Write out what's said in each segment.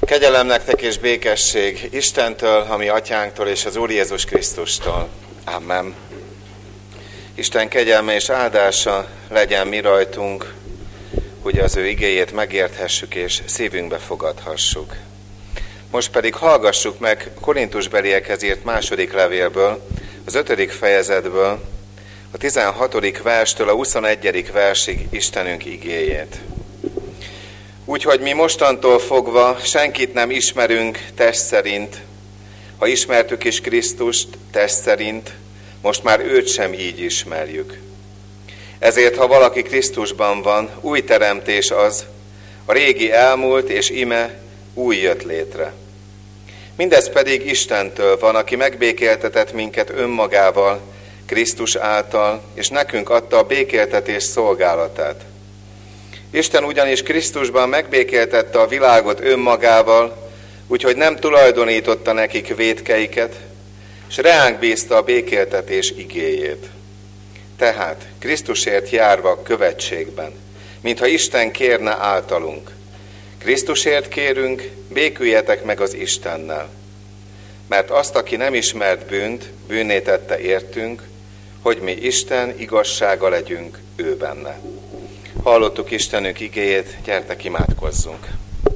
Kegyelem nektek és békesség Istentől, a mi atyánktól és az Úr Jézus Krisztustól. Amen. Isten kegyelme és áldása legyen mi rajtunk, hogy az ő igéjét megérthessük és szívünkbe fogadhassuk. Most pedig hallgassuk meg a Korintusbeliekhez írt második levélből, az 5. fejezetből, a 16. verstől a 21. versig Istenünk igéjét. Úgyhogy mi mostantól fogva senkit nem ismerünk test szerint. Ha ismertük is Krisztust test szerint, most már őt sem így ismerjük. Ezért, ha valaki Krisztusban van, új teremtés az, a régi elmúlt, és ime új jött létre. Mindez pedig Istentől van, aki megbékéltetett minket önmagával, Krisztus által, és nekünk adta a békéltetés szolgálatát. Isten ugyanis Krisztusban megbékéltette a világot önmagával, úgyhogy nem tulajdonította nekik vétkeiket, és reánk bízta a békéltetés igéjét. Tehát Krisztusért járva követségben, mintha Isten kérne általunk. Krisztusért kérünk, béküljetek meg az Istennel. Mert azt, aki nem ismert bűnt, bűnné tette értünk, hogy mi Isten igazsága legyünk ő benne. Hallottuk Istenünk igéjét, gyertek imádkozzunk.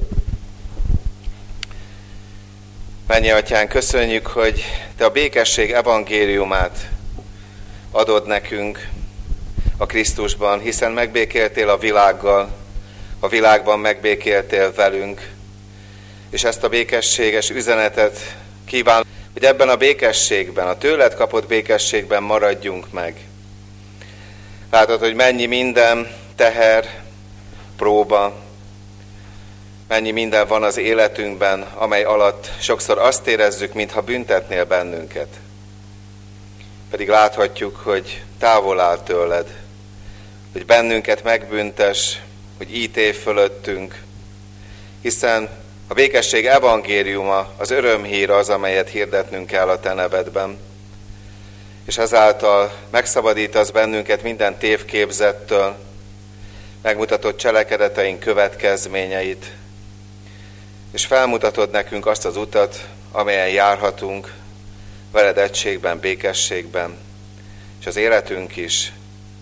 Mennyi Atyánk, köszönjük, hogy Te a békesség evangéliumát adod nekünk a Krisztusban, hiszen megbékéltél a világgal, a világban megbékéltél velünk, és ezt a békességes üzenetet kívánunk, hogy ebben a békességben, a tőled kapott békességben maradjunk meg. Látod, hogy mennyi minden teher, próba, mennyi minden van az életünkben, amely alatt sokszor azt érezzük, mintha büntetnél bennünket. Pedig láthatjuk, hogy távol áll tőled, hogy bennünket megbüntes, hogy ítélj fölöttünk, hiszen a békesség evangéliuma, az örömhír az, amelyet hirdetnünk kell a Te nevedben, és ezáltal megszabadítasz bennünket minden tévképzettől, megmutatod cselekedeteink következményeit, és felmutatod nekünk azt az utat, amelyen járhatunk veled egységben, békességben, és az életünk is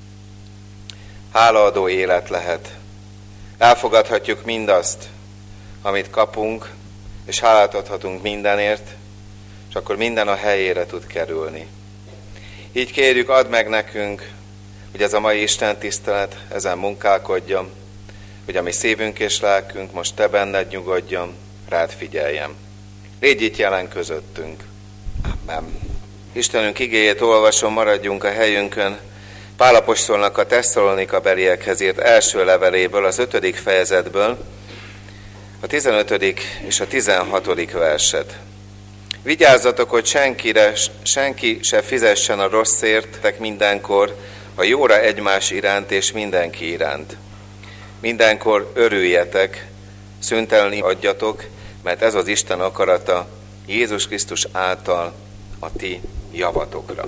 hálaadó élet lehet. Elfogadhatjuk mindazt, amit kapunk, és hálát adhatunk mindenért, és akkor minden a helyére tud kerülni. Így kérjük, add meg nekünk, hogy ez a mai Isten tisztelet ezen munkálkodjon, hogy a mi szívünk és lelkünk most Te benned nyugodjon, rád figyeljem. Légy itt jelen közöttünk. Amen. Istenünk igéjét olvasom, maradjunk a helyünkön. Pál apostolnak a Tesszalonika-beliekhez írt első leveléből, az 5. fejezetből, a 15. és a 16. verset. Vigyázzatok, hogy senki se fizessen a rosszért mindenkor, a jóra egymás iránt és mindenki iránt. Mindenkor örüljetek, szüntelenül adjatok, mert ez az Isten akarata Jézus Krisztus által a ti javatokra.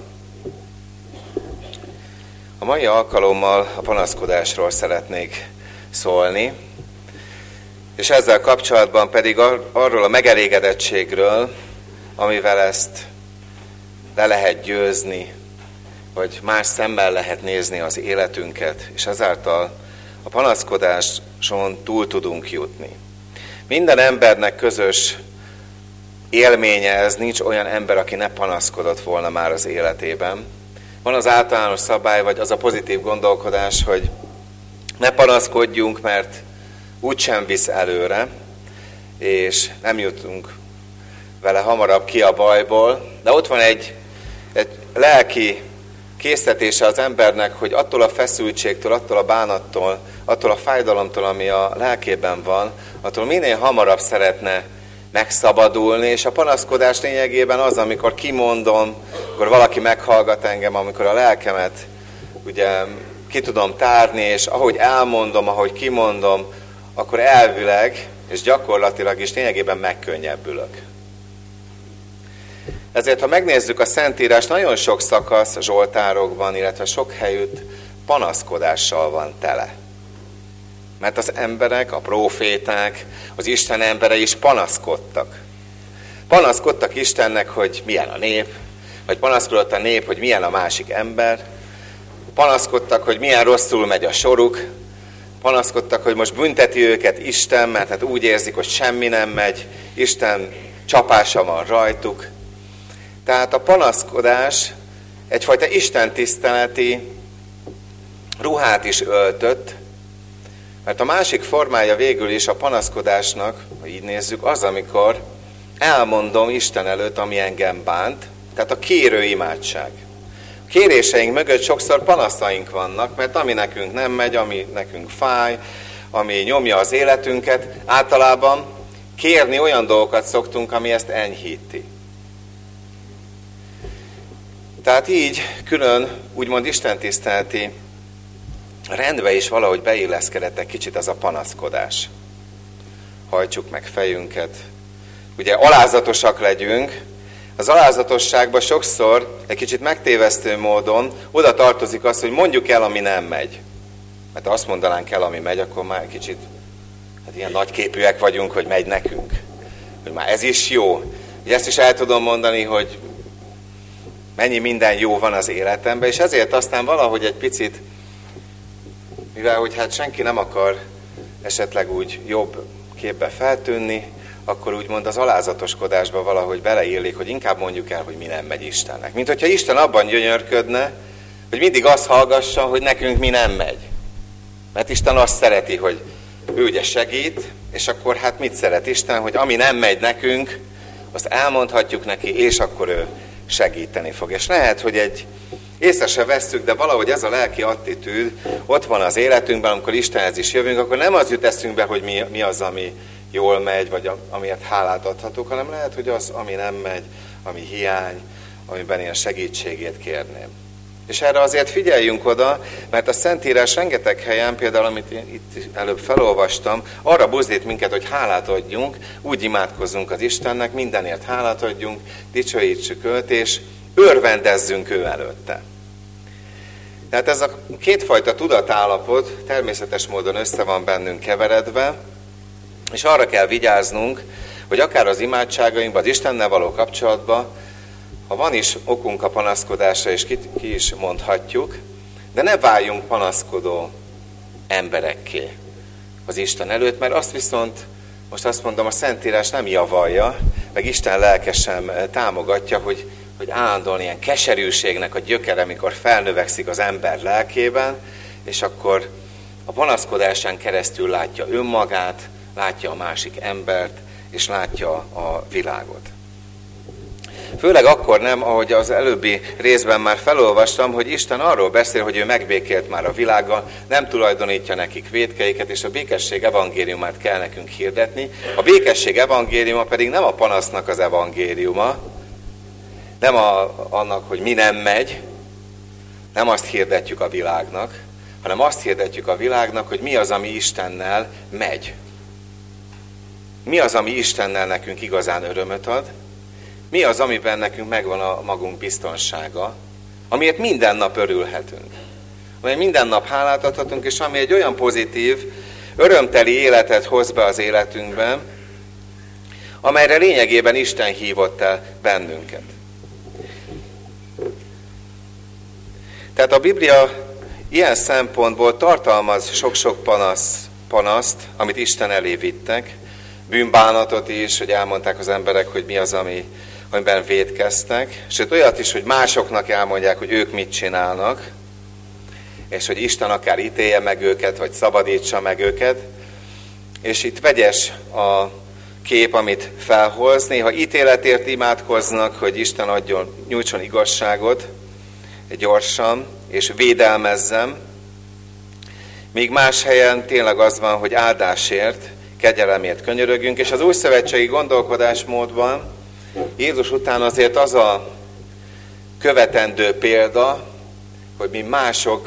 A mai alkalommal a panaszkodásról szeretnék szólni, és ezzel kapcsolatban pedig arról a megelégedettségről, amivel ezt le lehet győzni, vagy más szemmel lehet nézni az életünket, és ezáltal a panaszkodáson túl tudunk jutni. Minden embernek közös élménye ez, nincs olyan ember, aki ne panaszkodott volna már az életében. Van az általános szabály, vagy az a pozitív gondolkodás, hogy ne panaszkodjunk, mert úgysem visz előre, és nem jutunk vele hamarabb ki a bajból. De ott van egy lelki késztetése az embernek, hogy attól a feszültségtől, attól a bánattól, attól a fájdalomtól, ami a lelkében van, attól minél hamarabb szeretne megszabadulni, és a panaszkodás lényegében az, amikor kimondom, akkor valaki meghallgat engem, amikor a lelkemet ugye ki tudom tárni, és ahogy elmondom, ahogy kimondom, akkor elvileg és gyakorlatilag is lényegében megkönnyebbülök. Ezért, ha megnézzük a Szentírást, nagyon sok szakasz zsoltárokban, illetve sok helyütt panaszkodással van tele. Mert az emberek, a próféták, az Isten emberei is panaszkodtak. Panaszkodtak Istennek, hogy milyen a nép, vagy panaszkodott a nép, hogy milyen a másik ember. Panaszkodtak, hogy milyen rosszul megy a soruk. Panaszkodtak, hogy most bünteti őket Isten, mert hát úgy érzik, hogy semmi nem megy. Isten csapása van rajtuk. Tehát a panaszkodás egyfajta istentiszteleti ruhát is öltött, mert a másik formája végül is a panaszkodásnak, ha így nézzük, az, amikor elmondom Isten előtt, ami engem bánt, tehát a kérő imádság. A kéréseink mögött sokszor panaszaink vannak, mert ami nekünk nem megy, ami nekünk fáj, ami nyomja az életünket, általában kérni olyan dolgokat szoktunk, ami ezt enyhíti. Tehát így külön, úgymond istentiszteleti rendbe is valahogy beilleszkedett egy kicsit ez a panaszkodás. Hajtsuk meg fejünket. Ugye alázatosak legyünk. Az alázatosságban sokszor egy kicsit megtévesztő módon oda tartozik az, hogy mondjuk el, ami nem megy. Mert ha azt mondanánk el, ami megy, akkor már kicsit ilyen nagyképűek vagyunk, hogy megy nekünk. Hogy már ez is jó. Ugye ezt is el tudom mondani, hogy mennyi minden jó van az életemben, és ezért aztán valahogy egy picit, mivel hogy hát senki nem akar esetleg úgy jobb képbe feltűnni, akkor úgymond az alázatoskodásba valahogy beleillik, hogy inkább mondjuk el, hogy mi nem megy Istennek. Mint hogyha Isten abban gyönyörködne, hogy mindig azt hallgassa, hogy nekünk mi nem megy. Mert Isten azt szereti, hogy ő ugye segít, és akkor hát mit szeret Isten, hogy ami nem megy nekünk, azt elmondhatjuk neki, és akkor ő segíteni fog. És lehet, hogy észre se vesszük, de valahogy ez a lelki attitűd ott van az életünkben, amikor Istenhez is jövünk, akkor nem az jut eszünkbe, hogy mi az, ami jól megy, vagy amiért hálát adhatunk, hanem lehet, hogy az, ami nem megy, ami hiány, amiben én segítségét kérném. És erre azért figyeljünk oda, mert a Szentírás rengeteg helyen, például amit én itt előbb felolvastam, arra buzdít minket, hogy hálát adjunk, úgy imádkozzunk az Istennek, mindenért hálát adjunk, dicsőítsük őt, és örvendezzünk ő előtte. Tehát ez a kétfajta tudatállapot természetes módon össze van bennünk keveredve, és arra kell vigyáznunk, hogy akár az imádságainkban, az Istennel való kapcsolatban, ha van is okunk a panaszkodásra, és ki is mondhatjuk, de ne váljunk panaszkodó emberekké az Isten előtt, mert azt viszont, most azt mondom, a Szentírás nem javalja, meg Isten lelke sem támogatja, hogy állandóan ilyen keserűségnek a gyökere, amikor felnövekszik az ember lelkében, és akkor a panaszkodásán keresztül látja önmagát, látja a másik embert, és látja a világot. Főleg akkor nem, ahogy az előbbi részben már felolvastam, hogy Isten arról beszél, hogy ő megbékélt már a világgal, nem tulajdonítja nekik vétkeiket, és a békesség evangéliumát kell nekünk hirdetni. A békesség evangéliuma pedig nem a panasznak az evangéliuma, nem annak, hogy mi nem megy, nem azt hirdetjük a világnak, hanem azt hirdetjük a világnak, hogy mi az, ami Istennel megy. Mi az, ami Istennel nekünk igazán örömöt ad, mi az, amiben nekünk megvan a magunk biztonsága, amiért minden nap örülhetünk, amely minden nap hálát adhatunk, és ami egy olyan pozitív, örömteli életet hoz be az életünkben, amelyre lényegében Isten hívott el bennünket. Tehát a Biblia ilyen szempontból tartalmaz sok-sok panaszt, amit Isten elé vittek, bűnbánatot is, hogy elmondták az emberek, hogy mi az, amiben vétkeztek, sőt olyat is, hogy másoknak elmondják, hogy ők mit csinálnak, és hogy Isten akár ítélje meg őket, vagy szabadítsa meg őket. És itt vegyes a kép, amit felhoz. Néha ítéletért imádkoznak, hogy Isten nyújtson igazságot gyorsan, és védelmezzem. Míg más helyen tényleg az van, hogy áldásért, kegyelemért könyörögünk, és az újszövetségi gondolkodásmódban Jézus után azért az a követendő példa, hogy mi mások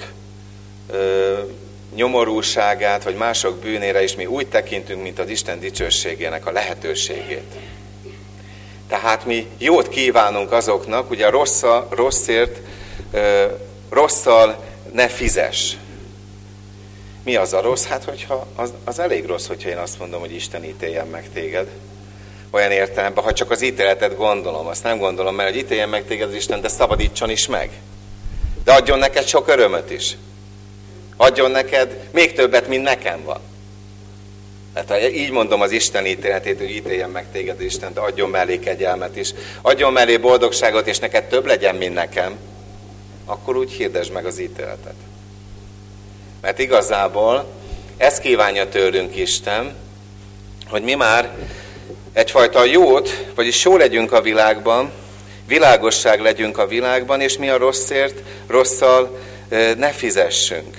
nyomorúságát, vagy mások bűnére is mi úgy tekintünk, mint az Isten dicsőségének a lehetőségét. Tehát mi jót kívánunk azoknak, ugye a rosszal ne fizess. Mi az a rossz? Hát, hogyha az elég rossz, hogyha én azt mondom, hogy Isten ítéljen meg téged. Olyan értelemben, ha csak az ítéletet gondolom, azt nem gondolom, mert hogy ítéljen meg téged az Isten, de szabadítson is meg. De adjon neked sok örömöt is. Adjon neked még többet, mint nekem van. Hát ha így mondom az Isten ítéletét, hogy ítéljen meg téged az Isten, de adjon mellé kegyelmet is. Adjon mellé boldogságot, és neked több legyen, mint nekem. Akkor úgy hirdesd meg az ítéletet. Mert igazából ezt kívánja tőlünk Isten, hogy mi már egyfajta jót, vagyis jó legyünk a világban, világosság legyünk a világban, és mi a rosszért rosszal ne fizessünk.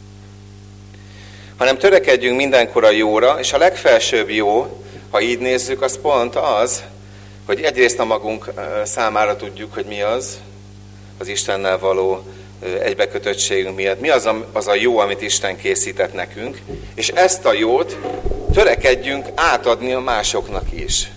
Hanem törekedjünk mindenkor a jóra, és a legfelsőbb jó, ha így nézzük, az pont az, hogy egyrészt a magunk számára tudjuk, hogy mi az Istennel való egybekötöttségünk miatt, mi az a jó, amit Isten készített nekünk, és ezt a jót törekedjünk átadni a másoknak is.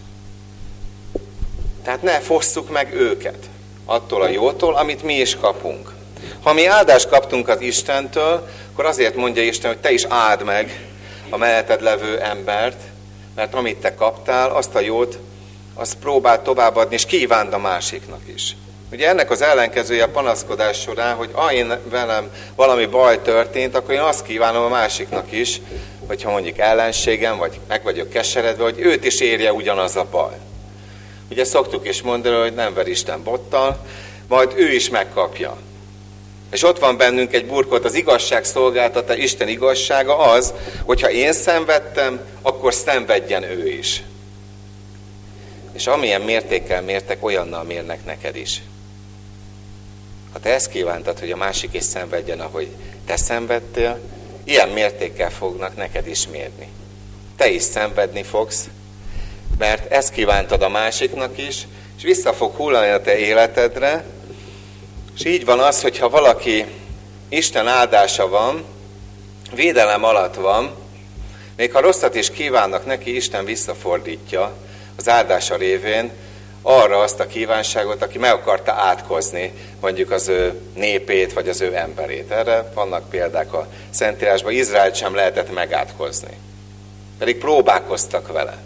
Tehát ne fosszuk meg őket attól a jótól, amit mi is kapunk. Ha mi áldást kaptunk az Istentől, akkor azért mondja Isten, hogy te is áld meg a melletted levő embert, mert amit te kaptál, azt a jót, azt próbáld továbbadni, és kívánd a másiknak is. Ugye ennek az ellenkezője a panaszkodás során, hogy én velem valami baj történt, akkor én azt kívánom a másiknak is, hogyha mondjuk ellenségem, vagy meg vagyok keseredve, hogy őt is érje ugyanaz a baj. Ugye szoktuk is mondani, hogy nem ver Isten bottal, majd ő is megkapja. És ott van bennünk egy burkolt, az igazság szolgáltata, Isten igazsága az, hogyha én szenvedtem, akkor szenvedjen ő is. És amilyen mértékkel mértek, olyannal mérnek neked is. Ha te ezt kívántad, hogy a másik is szenvedjen, ahogy te szenvedtél, ilyen mértékkel fognak neked is mérni. Te is szenvedni fogsz, mert ezt kívántad a másiknak is, és vissza fog hullani a te életedre, és így van az, hogyha valaki Isten áldása van, védelem alatt van, még ha rosszat is kívánnak neki, Isten visszafordítja az áldása révén arra azt a kívánságot, aki meg akarta átkozni mondjuk az ő népét, vagy az ő emberét. Erre vannak példák a Szentírásban, Izraelt sem lehetett megátkozni. Pedig próbálkoztak vele.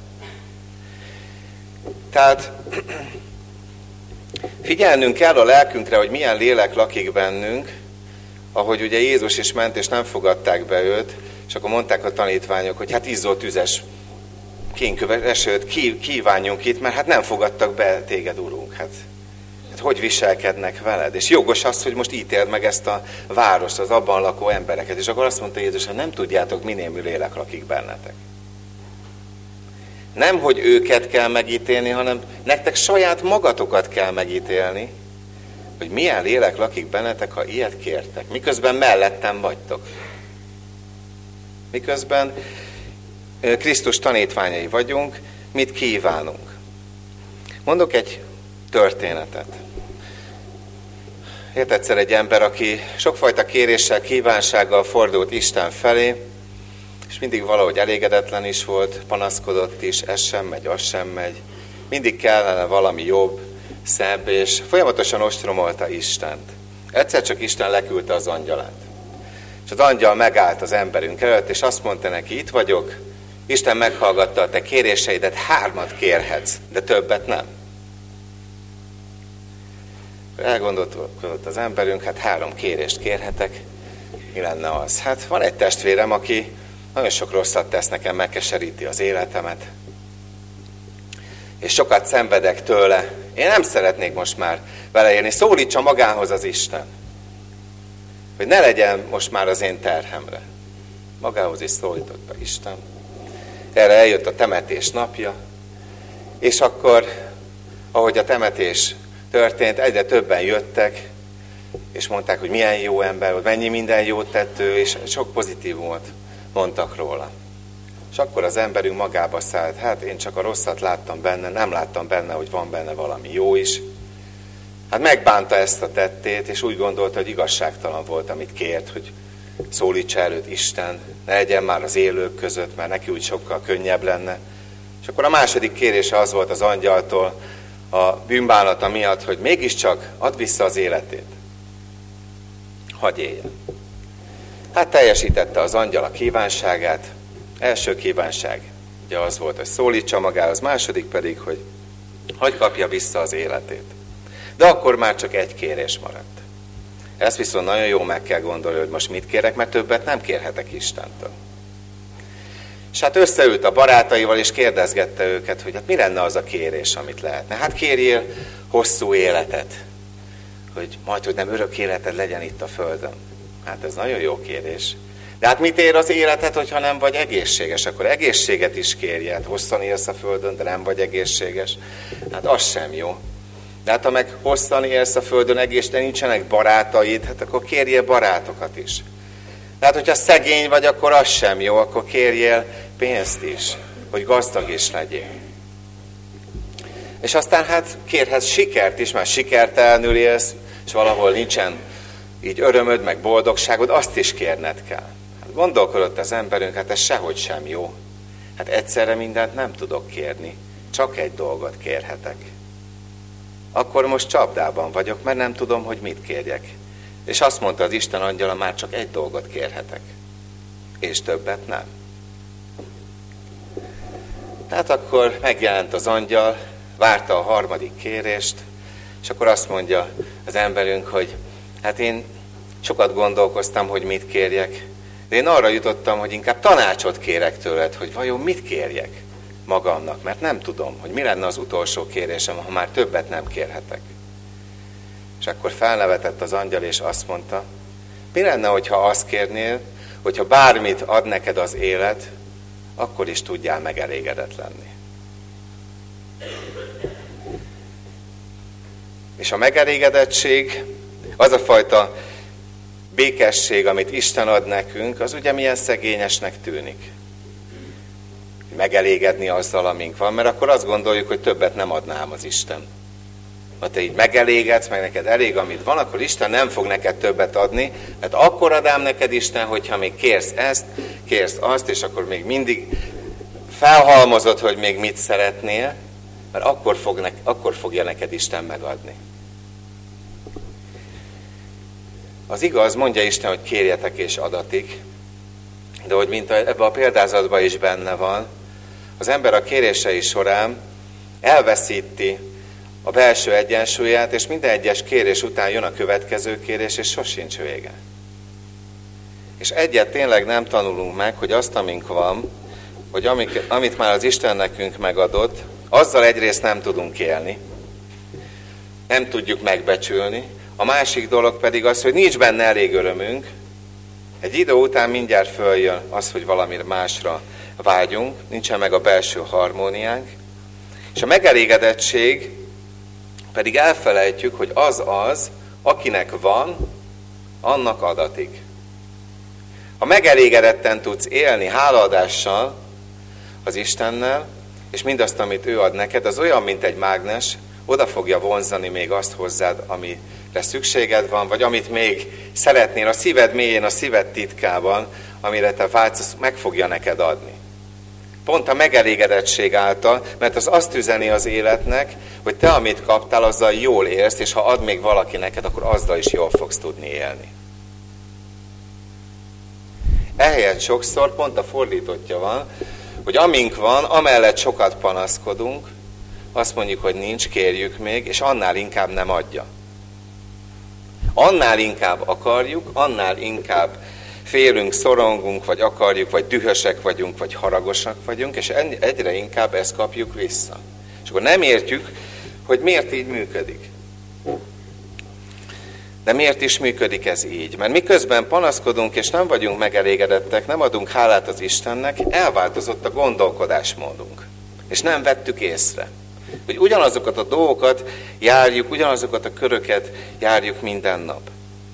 Tehát figyelnünk kell a lelkünkre, hogy milyen lélek lakik bennünk, ahogy ugye Jézus is ment, és nem fogadták be őt, és akkor mondták a tanítványok, hogy hát izzó tüzes kénköves esőt kívánjunk itt, mert hát nem fogadtak be téged, Urunk. Hát hogy viselkednek veled? És jogos az, hogy most ítéld meg ezt a várost, az abban lakó embereket. És akkor azt mondta Jézus, hogy nem tudjátok, minémű lélek lakik bennetek. Nem, hogy őket kell megítélni, hanem nektek saját magatokat kell megítélni, hogy milyen lélek lakik bennetek, ha ilyet kértek. Miközben mellettem vagytok. Miközben Krisztus tanítványai vagyunk, mit kívánunk. Mondok egy történetet. Ért egyszer egy ember, aki sokfajta kéréssel, kívánsággal fordult Isten felé, és mindig valahogy elégedetlen is volt, panaszkodott is, ez sem megy, az sem megy. Mindig kellene valami jobb, szebb, és folyamatosan ostromolta Istent. Egyszer csak Isten leküldte az angyalát. És az angyal megállt az emberünk előtt, és azt mondta neki, itt vagyok, Isten meghallgatta a te kéréseidet, 3 kérhetsz, de többet nem. Elgondolkodott az emberünk, hát 3 kérést kérhetek, mi lenne az? Hát van egy testvérem, aki nagyon sok rosszat tesz nekem, megkeseríti az életemet, és sokat szenvedek tőle. Én nem szeretnék most már vele élni. Szólítsa magához az Isten, hogy ne legyen most már az én terhemre. Magához is szólította Isten. Erre eljött a temetés napja, és akkor, ahogy a temetés történt, egyre többen jöttek, és mondták, hogy milyen jó ember volt, mennyi minden jót tett ő, és sok pozitívumot mondtak róla. És akkor az emberünk magába szállt, hát én csak a rosszat láttam benne, nem láttam benne, hogy van benne valami jó is. Hát megbánta ezt a tettét, és úgy gondolta, hogy igazságtalan volt, amit kért, hogy szólítsa előtt Isten, ne legyen már az élők között, mert neki úgy sokkal könnyebb lenne. És akkor a második kérése az volt az angyaltól, a bűnbánata miatt, hogy mégiscsak add vissza az életét. Hadd éljen. Hát teljesítette az angyal a kívánságát. Első kívánság ugye az volt, hogy szólítsa magához, második pedig, hogy kapja vissza az életét. De akkor már csak egy kérés maradt. Ezt viszont nagyon jó meg kell gondolni, hogy most mit kérek, mert többet nem kérhetek Istentől. És hát összeült a barátaival, és kérdezgette őket, hogy hát mi lenne az a kérés, amit lehetne. Hát kérjél hosszú életet, hogy majd, hogy nem örök életed legyen itt a földön. Hát ez nagyon jó kérés. De hát mit ér az életed, hogyha nem vagy egészséges? Akkor egészséget is kérj, hát hosszan élsz a földön, de nem vagy egészséges. Hát az sem jó. De hát ha meg hosszan élsz a földön egész, de nincsenek barátaid, hát akkor kérjél barátokat is. De hát hogyha szegény vagy, akkor az sem jó, akkor kérjél pénzt is, hogy gazdag is legyél. És aztán hát kérhetsz sikert is, mert sikertelenül élsz, és valahol nincsen így örömöd, meg boldogságod, azt is kérned kell. Hát gondolkodott az emberünk, hát ez sehogy sem jó. Hát egyszerre mindent nem tudok kérni, csak egy dolgot kérhetek. Akkor most csapdában vagyok, mert nem tudom, hogy mit kérjek. És azt mondta az Isten angyala, már csak egy dolgot kérhetek. És többet nem. Tehát akkor megjelent az angyal, várta a harmadik kérést, és akkor azt mondja az emberünk, hogy hát én sokat gondolkoztam, hogy mit kérjek, de én arra jutottam, hogy inkább tanácsot kérek tőled, hogy vajon mit kérjek magamnak, mert nem tudom, hogy mi lenne az utolsó kérésem, ha már többet nem kérhetek. És akkor felnevetett az angyal, és azt mondta, mi lenne, hogyha azt kérnél, hogyha bármit ad neked az élet, akkor is tudjál megelégedett lenni. És a megelégedettség, az a fajta békesség, amit Isten ad nekünk, az ugye milyen szegényesnek tűnik. Megelégedni azzal, amink van, mert akkor azt gondoljuk, hogy többet nem adnám az Isten. Ha te így megelégedsz, meg neked elég, amit van, akkor Isten nem fog neked többet adni, mert akkor ad ám neked Isten, hogyha még kérsz ezt, kérsz azt, és akkor még mindig felhalmozod, hogy még mit szeretnél, mert akkor fogja neked Isten megadni. Az igaz, mondja Isten, hogy kérjetek és adatik, de hogy mint ebben a példázatban is benne van, az ember a kérései során elveszíti a belső egyensúlyát, és minden egyes kérés után jön a következő kérés, és sosincs vége. És egyet tényleg nem tanulunk meg, hogy azt, amink van, hogy amit már az Isten nekünk megadott, azzal egyrészt nem tudunk élni, nem tudjuk megbecsülni. A másik dolog pedig az, hogy nincs benne elég örömünk. Egy idő után mindjárt följön az, hogy valami másra vágyunk, nincsen meg a belső harmóniánk. És a megelégedettség pedig elfelejtjük, hogy az, akinek van, annak adatik. Ha megelégedetten tudsz élni hálaadással az Istennel, és mindazt, amit ő ad neked, az olyan, mint egy mágnes, oda fogja vonzani még azt hozzád, amire szükséged van, vagy amit még szeretnél a szíved mélyén, a szíved titkában, amire te vágysz, meg fogja neked adni. Pont a megelégedettség által, mert az azt üzeni az életnek, hogy te, amit kaptál, azzal jól élsz, és ha ad még valaki neked, akkor azzal is jól fogsz tudni élni. Ehelyett sokszor pont a fordítottja van, hogy amink van, amellett sokat panaszkodunk, azt mondjuk, hogy nincs, kérjük még, és annál inkább nem adja. Annál inkább akarjuk, annál inkább félünk, szorongunk, vagy akarjuk, vagy dühösek vagyunk, vagy haragosak vagyunk, és egyre inkább ezt kapjuk vissza. És akkor nem értjük, hogy miért így működik. De miért is működik ez így? Mert miközben panaszkodunk, és nem vagyunk megelégedettek, nem adunk hálát az Istennek, elváltozott a gondolkodásmódunk. És nem vettük észre, hogy ugyanazokat a dolgokat járjuk, ugyanazokat a köröket járjuk minden nap.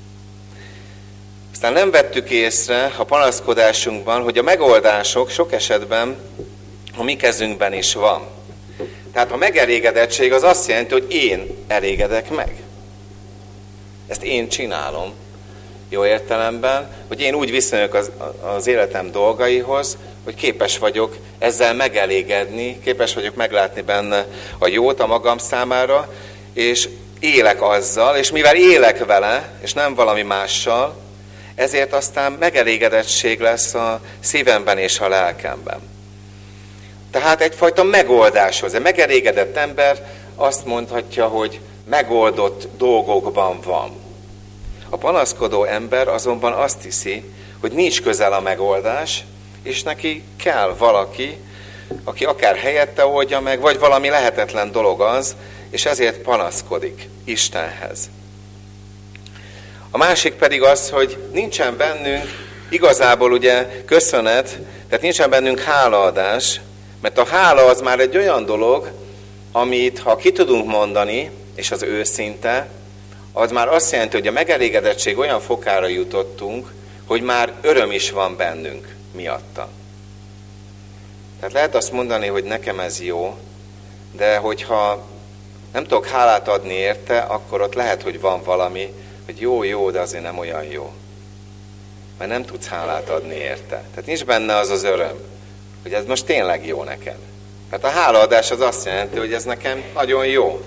Aztán nem vettük észre a panaszkodásunkban, hogy a megoldások sok esetben a mi kezünkben is van. Tehát a megelégedettség az azt jelenti, hogy én elégedek meg. Ezt én csinálom, jó értelemben, hogy én úgy viszonyulok az életem dolgaihoz, hogy képes vagyok ezzel megelégedni, képes vagyok meglátni benne a jót a magam számára, és élek azzal, és mivel élek vele, és nem valami mással, ezért aztán megelégedettség lesz a szívemben és a lelkemben. Tehát egyfajta megoldáshoz. A megelégedett ember azt mondhatja, hogy megoldott dolgokban van. A panaszkodó ember azonban azt hiszi, hogy nincs közel a megoldás, és neki kell valaki, aki akár helyette oldja meg, vagy valami lehetetlen dolog az, és ezért panaszkodik Istenhez. A másik pedig az, hogy nincsen bennünk igazából ugye köszönet, tehát nincsen bennünk hálaadás, mert a hála az már egy olyan dolog, amit ha ki tudunk mondani, és az őszinte, az már azt jelenti, hogy a megelégedettség olyan fokára jutottunk, hogy már öröm is van bennünk miatta. Tehát lehet azt mondani, hogy nekem ez jó, de hogyha nem tudok hálát adni érte, akkor ott lehet, hogy van valami, hogy jó, de azért nem olyan jó. Mert nem tudsz hálát adni érte. Tehát nincs benne az az öröm, hogy ez most tényleg jó nekem. Mert a hálaadás az azt jelenti, hogy ez nekem nagyon jó.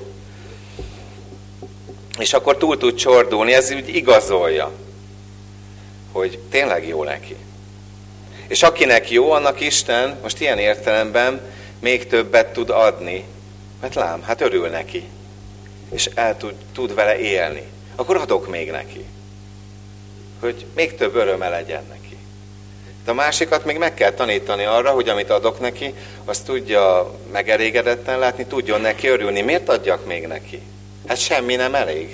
És akkor túl tud csordulni, ez úgy igazolja, hogy tényleg jó neki. És akinek jó, annak Isten most ilyen értelemben még többet tud adni, mert lám, hát örül neki, és tud vele élni. Akkor adok még neki, hogy még több öröme legyen neki. De a másikat még meg kell tanítani arra, hogy amit adok neki, azt tudja megelégedetten látni, tudjon neki örülni. Miért adjak még neki? Hát semmi nem elég.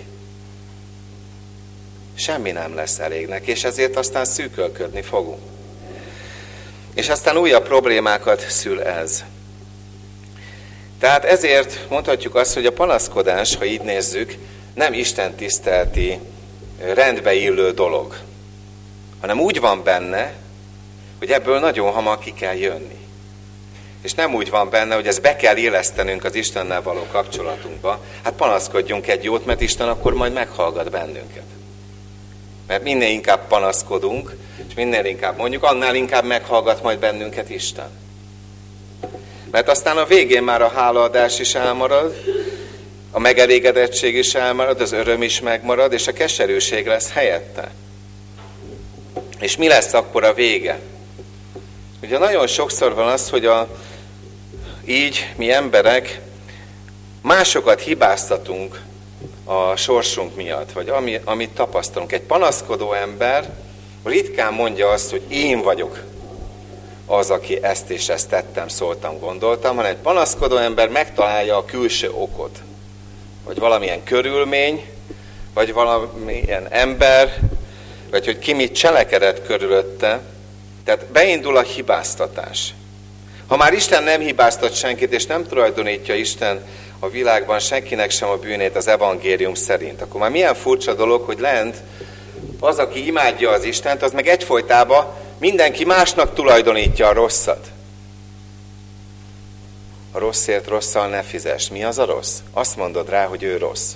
Semmi nem lesz elég neki, és ezért aztán szűkölködni fogunk. És aztán újabb problémákat szül ez. Tehát ezért mondhatjuk azt, hogy a panaszkodás, ha így nézzük, nem Isten tiszteleti, rendbe illő dolog, hanem úgy van benne, hogy ebből nagyon hamar ki kell jönni. És nem úgy van benne, hogy ezt be kell illesztenünk az Istennel való kapcsolatunkba, hát panaszkodjunk egy jót, mert Isten akkor majd meghallgat bennünket. Mert minél inkább panaszkodunk, és minél inkább mondjuk, annál inkább meghallgat majd bennünket Isten. Mert aztán a végén már a hálaadás is elmarad, a megelégedettség is elmarad, az öröm is megmarad, és a keserűség lesz helyette. És mi lesz akkor a vége? Ugye nagyon sokszor van az, hogy így mi emberek másokat hibáztatunk a sorsunk miatt, vagy amit tapasztalunk. Egy panaszkodó ember ritkán mondja azt, hogy én vagyok az, aki ezt és ezt tettem, szóltam, gondoltam, hanem egy panaszkodó ember megtalálja a külső okot, vagy valamilyen körülmény, vagy valamilyen ember, vagy hogy ki mit cselekedett körülötte. Tehát beindul a hibáztatás. Ha már Isten nem hibáztat senkit, és nem tulajdonítja Isten a világban senkinek sem a bűnét az evangélium szerint, akkor már milyen furcsa dolog, hogy lent az, aki imádja az Istent, az meg egyfolytában mindenki másnak tulajdonítja a rosszat. A rosszért rosszal ne fizess. Mi az a rossz? Azt mondod rá, hogy ő rossz.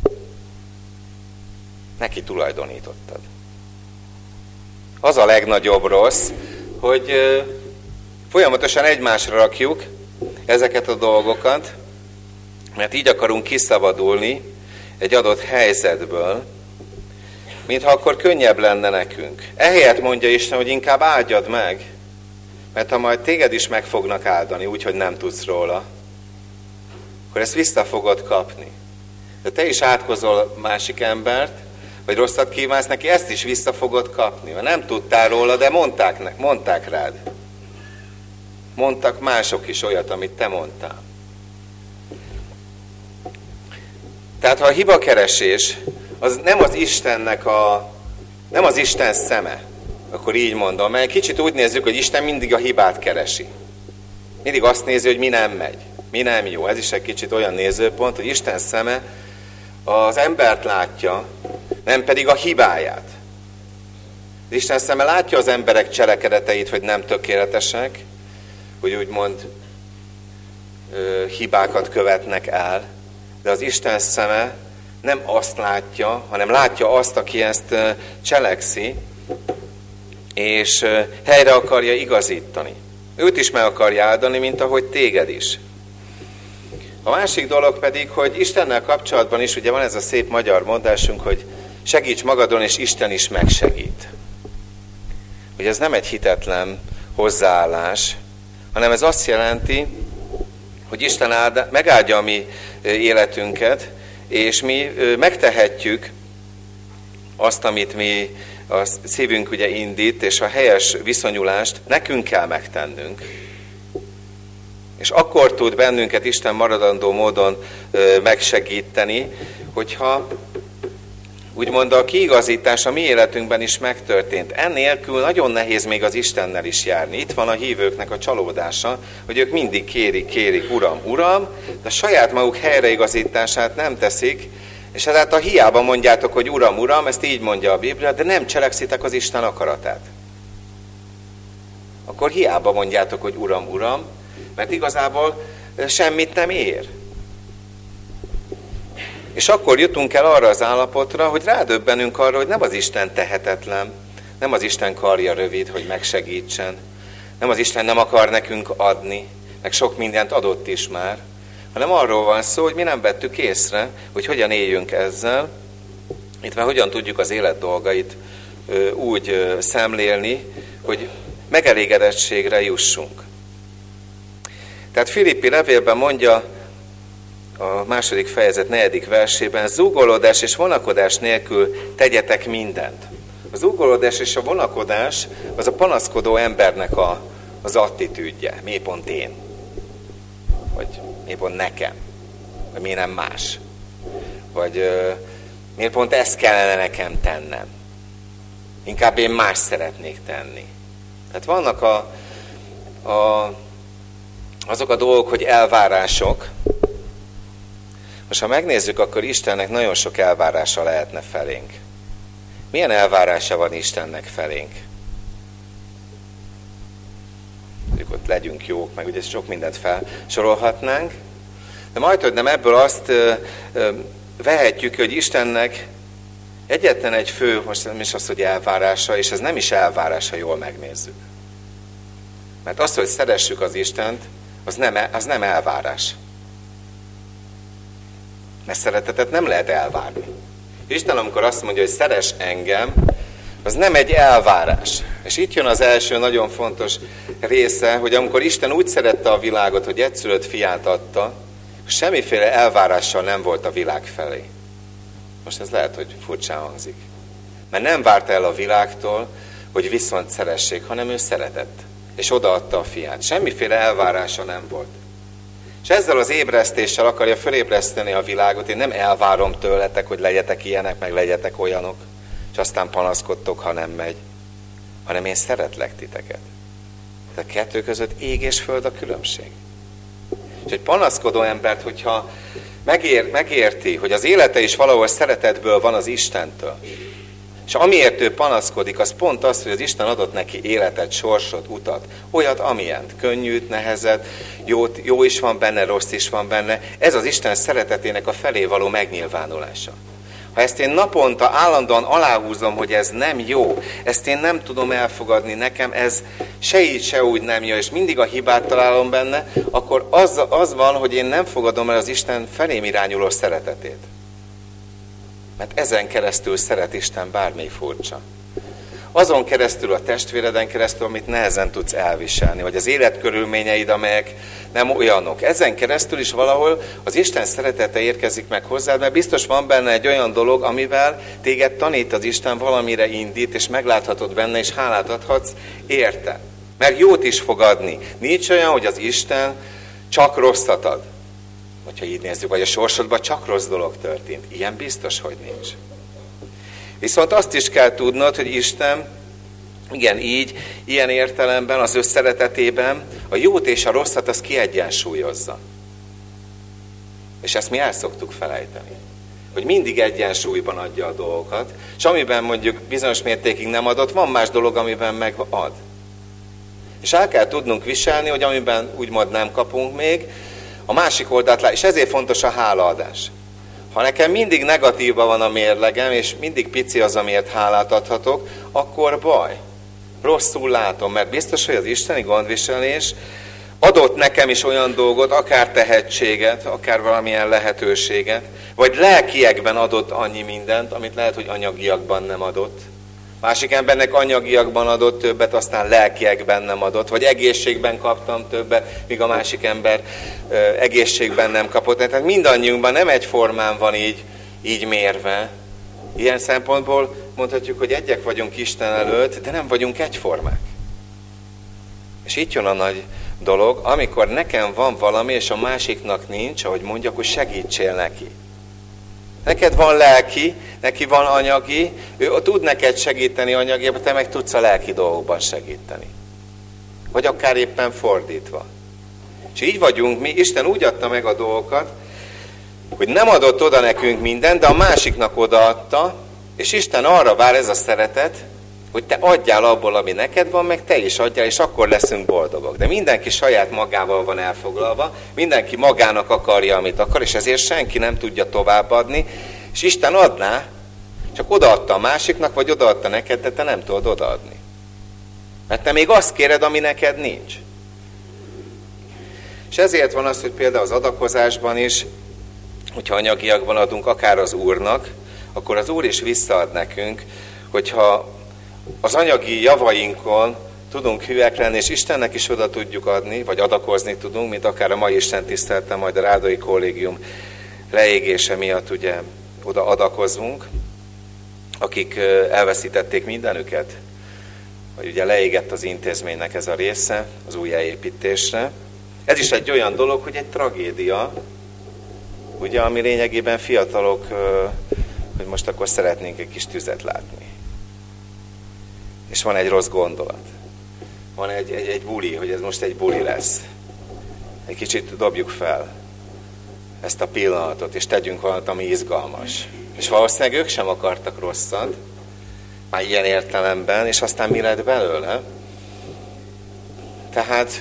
Neki tulajdonítottad. Az a legnagyobb rossz, hogy folyamatosan egymásra rakjuk ezeket a dolgokat, mert így akarunk kiszabadulni egy adott helyzetből, mintha akkor könnyebb lenne nekünk. Ehelyett mondja Isten, hogy inkább áldjad meg, mert ha majd téged is meg fognak áldani, úgyhogy nem tudsz róla, akkor ezt vissza fogod kapni. De te is átkozol másik embert, vagy rosszat kívánsz neki, ezt is vissza fogod kapni. Mert nem tudtál róla, de mondták rád. Mondtak mások is olyat, amit te mondtál. Tehát ha a hibakeresés az nem az Istennek nem az Isten szeme, akkor így mondom, mert kicsit úgy nézzük, hogy Isten mindig a hibát keresi. Mindig azt nézi, hogy mi nem megy, mi nem jó. Ez is egy kicsit olyan nézőpont, hogy Isten szeme az embert látja, nem pedig a hibáját. Az Isten szeme látja az emberek cselekedeteit, hogy nem tökéletesek, hogy úgymond hibákat követnek el, de az Isten szeme nem azt látja, hanem látja azt, aki ezt cselekszi, és helyre akarja igazítani. Őt is meg akarja áldani, mint ahogy téged is. A másik dolog pedig, hogy Istennel kapcsolatban is, ugye van ez a szép magyar mondásunk, hogy segíts magadon, és Isten is megsegít. hogy ez nem egy hitetlen hozzáállás, hanem ez azt jelenti, hogy Isten megáldja a mi életünket, és mi megtehetjük azt, amit mi a szívünk ugye indít, és a helyes viszonyulást nekünk kell megtennünk. És akkor tud bennünket Isten maradandó módon megsegíteni, hogyha úgymond a kiigazítás a mi életünkben is megtörtént. Ennélkül nagyon nehéz még az Istennel is járni. Itt van a hívőknek a csalódása, hogy ők mindig kérik, Uram, Uram, de a saját maguk helyreigazítását nem teszik, és ezáltal hiába mondjátok, hogy Uram, Uram, ezt így mondja a Biblia, de nem cselekszitek az Isten akaratát. Akkor hiába mondjátok, hogy Uram, Uram, mert igazából semmit nem ér. És akkor jutunk el arra az állapotra, hogy rádöbbenünk arra, hogy nem az Isten tehetetlen, nem az Isten karja rövid, hogy megsegítsen, nem az Isten nem akar nekünk adni, meg sok mindent adott is már, hanem arról van szó, hogy mi nem vettük észre, hogy hogyan éljünk ezzel, illetve hogyan tudjuk az élet dolgait úgy szemlélni, hogy megelégedettségre jussunk. Tehát Filippi levélben mondja a 2. fejezet 4. versében, zúgolódás és vonakodás nélkül tegyetek mindent. Az zúgolódás és a vonakodás az a panaszkodó embernek az attitűdje. Mi pont én? Vagy mi pont nekem? Vagy mi nem más? Vagy miért pont ezt kellene nekem tennem? Inkább én más szeretnék tenni. Tehát vannak azok a dolgok, hogy elvárások. Most ha megnézzük, akkor Istennek nagyon sok elvárása lehetne felénk. Milyen elvárása van Istennek felénk? Mondjuk ott legyünk jók, meg ugye sok mindent felsorolhatnánk. De majdhogy nem ebből azt vehetjük, hogy Istennek egyetlen egy fő, most nem is az, hogy elvárása, és ez nem is elvárása, jól megnézzük. Mert az, hogy szeressük az Istent, az nem elvárás. Mert szeretetet nem lehet elvárni. Isten, amikor azt mondja, hogy szeress engem, az nem egy elvárás. És itt jön az első nagyon fontos része, hogy amikor Isten úgy szerette a világot, hogy egyszülött fiát adta, semmiféle elvárással nem volt a világ felé. Most ez lehet, hogy furcsán hangzik. Mert nem várta el a világtól, hogy viszont szeressék, hanem ő szeretett. És odaadta a fiát. Semmiféle elvárása nem volt. És ezzel az ébresztéssel akarja fölébreszteni a világot. Én nem elvárom tőletek, hogy legyetek ilyenek, meg legyetek olyanok, és aztán panaszkodtok, ha nem megy. Hanem én szeretlek titeket. De a kettő között ég és föld a különbség. És egy panaszkodó embert, hogyha megérti, hogy az élete is valahol szeretetből van az Istentől, és amiért ő panaszkodik, az pont az, hogy az Isten adott neki életet, sorsot, utat. Olyat, amilyent. Könnyűt, nehezet, jó is van benne, rossz is van benne. Ez az Isten szeretetének a felé való megnyilvánulása. Ha ezt én naponta állandóan aláhúzom, hogy ez nem jó, ezt én nem tudom elfogadni, nekem ez se így, se úgy nem jó, és mindig a hibát találom benne, akkor az van, hogy én nem fogadom el az Isten felém irányuló szeretetét. Mert ezen keresztül szeret Isten, bármi furcsa. Azon keresztül, a testvéreden keresztül, amit nehezen tudsz elviselni, vagy az életkörülményeid, amelyek nem olyanok. Ezen keresztül is valahol az Isten szeretete érkezik meg hozzád, mert biztos van benne egy olyan dolog, amivel téged tanít az Isten, valamire indít, és megláthatod benne, és hálát adhatsz érte. Mert jót is fog adni. Nincs olyan, hogy az Isten csak rosszat ad. Hogyha így nézzük, vagy a sorsodban csak rossz dolog történt. Ilyen biztos, hogy nincs. Viszont azt is kell tudnod, hogy Isten, igen, így, ilyen értelemben, az ő szeretetében a jót és a rosszat az kiegyensúlyozza. És ezt mi el szoktuk felejteni. Hogy mindig egyensúlyban adja a dolgokat, és amiben mondjuk bizonyos mértékig nem adott, van más dolog, amiben meg ad. És el kell tudnunk viselni, hogy amiben úgymond nem kapunk még, a másik oldalt lát, és ezért fontos a hálaadás. Ha nekem mindig negatívban van a mérlegem, és mindig pici az, amiért hálát adhatok, akkor baj. Rosszul látom, mert biztos, hogy az isteni gondviselés adott nekem is olyan dolgot, akár tehetséget, akár valamilyen lehetőséget, vagy lelkiekben adott annyi mindent, amit lehet, hogy anyagiakban nem adott. Másik embernek anyagiakban adott többet, aztán lelkiekben nem adott, vagy egészségben kaptam többet, míg a másik ember egészségben nem kapott. Tehát mindannyiunkban nem egyformán van így mérve. Ilyen szempontból mondhatjuk, hogy egyek vagyunk Isten előtt, de nem vagyunk egyformák. És itt jön a nagy dolog, amikor nekem van valami, és a másiknak nincs, ahogy mondjak, hogy segítsél neki. Neked van lelki, neki van anyagi, ő tud neked segíteni anyagiban, te meg tudsz a lelki dolgokban segíteni. Vagy akár éppen fordítva. És így vagyunk mi, Isten úgy adta meg a dolgokat, hogy nem adott oda nekünk mindent, de a másiknak odaadta, és Isten arra vár, ez a szeretet, hogy te adjál abból, ami neked van, meg te is adjál, és akkor leszünk boldogok. De mindenki saját magával van elfoglalva, mindenki magának akarja, amit akar, és ezért senki nem tudja továbbadni, és Isten adná, csak odaadta a másiknak, vagy odaadta neked, de te nem tudod odaadni. Mert te még azt kéred, ami neked nincs. És ezért van az, hogy például az adakozásban is, hogyha anyagiakban adunk, akár az Úrnak, akkor az Úr is visszaad nekünk, hogyha az anyagi javainkon tudunk hűek lenni, és Istennek is oda tudjuk adni, vagy adakozni tudunk, mint akár a mai Isten tiszteleten, majd a Rádói Kollégium leégése miatt ugye oda adakozunk, akik elveszítették mindenüket, vagy ugye leégett az intézménynek ez a része, az újjáépítésre. Ez is egy olyan dolog, hogy egy tragédia, ugye, ami lényegében fiatalok, hogy most akkor szeretnénk egy kis tüzet látni. És van egy rossz gondolat. Van egy buli, hogy ez most egy buli lesz. Egy kicsit dobjuk fel ezt a pillanatot, és tegyünk valamit, ami izgalmas. És valószínűleg ők sem akartak rosszat, már ilyen értelemben, és aztán mi lett belőle? Tehát,